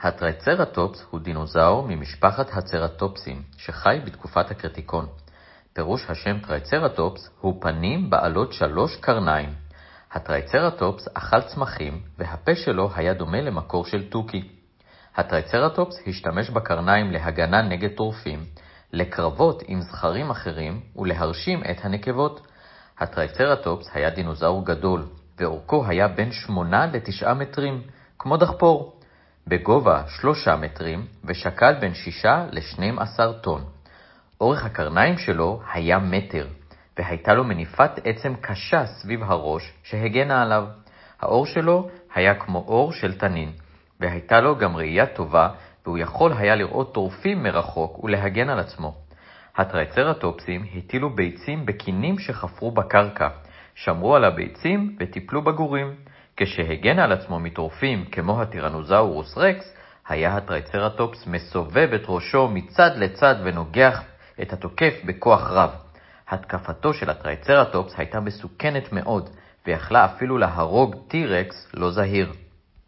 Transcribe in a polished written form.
הטריצרטופס הוא דינוזאור ממשפחת הצרטופסים שחי בתקופת הקריטיקון. פירוש השם טריצרטופס הוא פנים בעלות 3 קרניים. הטריצרטופס אכל צמחים והפה שלו היה דומה למקור של תוכי. הטריצרטופס השתמש בקרניים להגנה נגד טורפים, לקרבות עם זכרים אחרים ולהרשים את הנקבות. הטריצרטופס היה דינוזאור גדול ואורכו היה בין 8 ל-9 מטרים, כמו דחפור. בגובה 3 מטרים ושקל בין 6 ל-12 טון. אורך הקרניים שלו היה מטר, והייתה לו מניפת עצם קשה סביב הראש שהגנה עליו. האור שלו היה כמו אור של תנין, והייתה לו גם ראייה טובה, והוא יכול היה לראות טורפים מרחוק ולהגן על עצמו. הטריצרטופסים הטילו ביצים בקינים שחפרו בקרקע, שמרו על הביצים וטיפלו בגורים. כשהגן על עצמו מטורפים כמו הטירנוזאורוס רקס, היה הטריצרטופס מסובב את ראשו מצד לצד ונוגח את התוקף בכוח רב. התקפתו של הטריצרטופס הייתה מסוכנת מאוד, ויכלה אפילו להרוג טירקס לא זהיר.